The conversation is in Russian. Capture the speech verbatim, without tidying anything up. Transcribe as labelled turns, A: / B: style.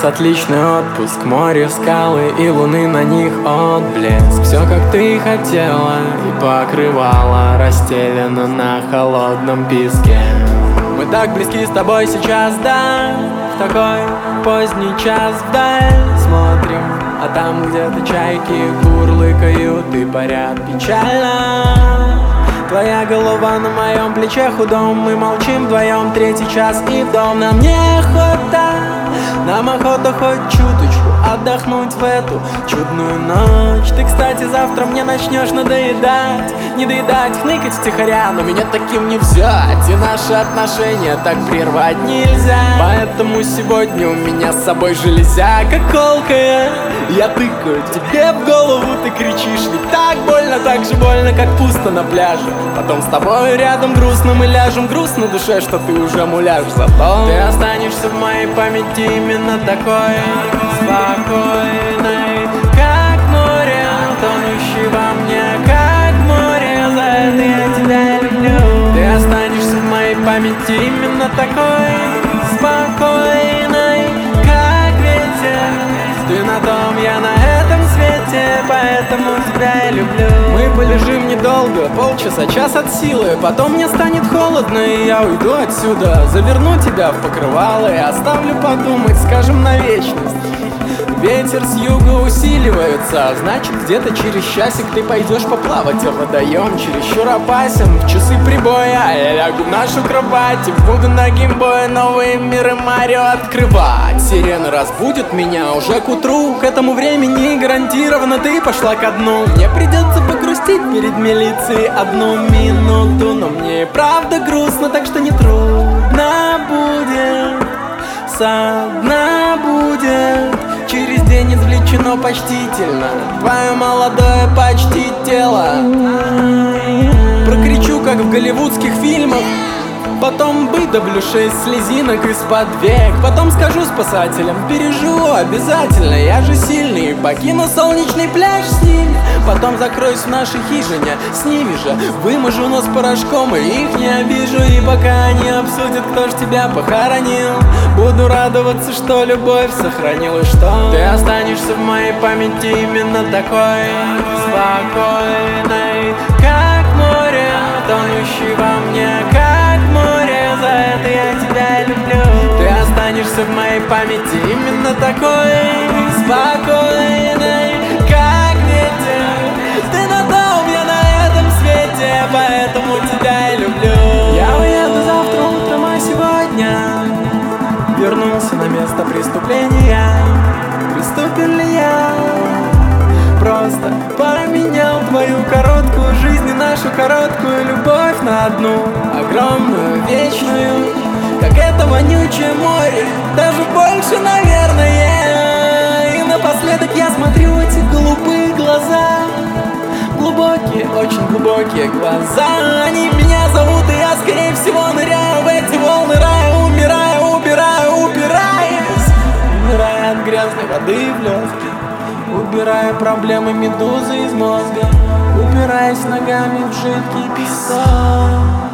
A: нас отличный отпуск, море, скалы и луны, на них отблеск. Все как ты хотела, и покрывало расстелено на холодном песке. Мы так близки с тобой сейчас, да, в такой поздний час вдаль смотрим, а там где-то чайки курлыкают и парят печально. Твоя голова на моем плече худом, мы молчим вдвоем третий час и в дом. Нам неохота, нам охота хоть чуточку отдохнуть в эту чудную ночь. Ты, кстати, завтра мне начнешь надоедать, не доедать, хныкать втихаря, но меня таким не взять, и наши отношения так прервать нельзя. Поэтому сегодня у меня с собой железяка колкая, я тыкаю тебе в голову, ты кричишь, ведь так больно, так же больно, как пусто на пляже. Потом с тобой рядом грустно мы ляжем, грустно душе, что ты уже муляж. Зато ты останешься в моей памяти именно такой спокойной, как море, тонущий во мне, как море. За это я тебя люблю. Ты останешься в моей памяти именно такой спокойной, как ветер. Ты на том, я на этом свете, поэтому тебя я люблю. Мы полежим недолго, полчаса, час от силы, потом мне станет холодно, и я уйду отсюда. Заверну тебя в покрывало и оставлю подумать, скажем, на вечность. Ветер с юга усиливается, значит, где-то через часик ты пойдешь поплавать, а водоем чересчур опасен. В часы прибоя я лягу в нашу кровать и буду нагим боя новые миры Марио открывать. Сирена разбудит меня уже к утру, к этому времени гарантированно ты пошла ко дну. Мне придется погрустить перед милицией одну минуту, но мне и правда грустно, так что не трудно будет, со дна будет. Через день извлечено почтительно твое молодое почти тело. Прокричу, как в голливудских фильмах, потом выдавлю шесть слезинок из-под век. Потом скажу спасателям, переживу обязательно, я же сильный, покину солнечный пляж с ними. Потом закроюсь в нашей хижине, с ними же выможу нос порошком и их не обижу. И пока они обсудят, кто ж тебя похоронил, буду радоваться, что любовь сохранила, что ты останешься в моей памяти именно такой спокойной, как море, тонущий во мне, как море. За это я тебя люблю. Ты останешься в моей памяти именно такой спокойной, как ветер. Ты на том, я на этом свете, поэтому тебя я люблю. Я уеду завтра утром, а сегодня вернулся на место преступления. Приступил ли я? Просто поменял твою короткую жизнь и нашу короткую любовь на одну огромную, вечную, как это вонючее море, даже больше, наверное. И напоследок я смотрю эти голубые глаза, глубокие, очень глубокие глаза. Они меня зовут, и я, скорее всего, ныряю в эти волны рая, умираю, убираю, убираюсь, умирая от грязной воды в легких, убирая проблемы медузы из мозга, упираясь ногами в жидкий песок.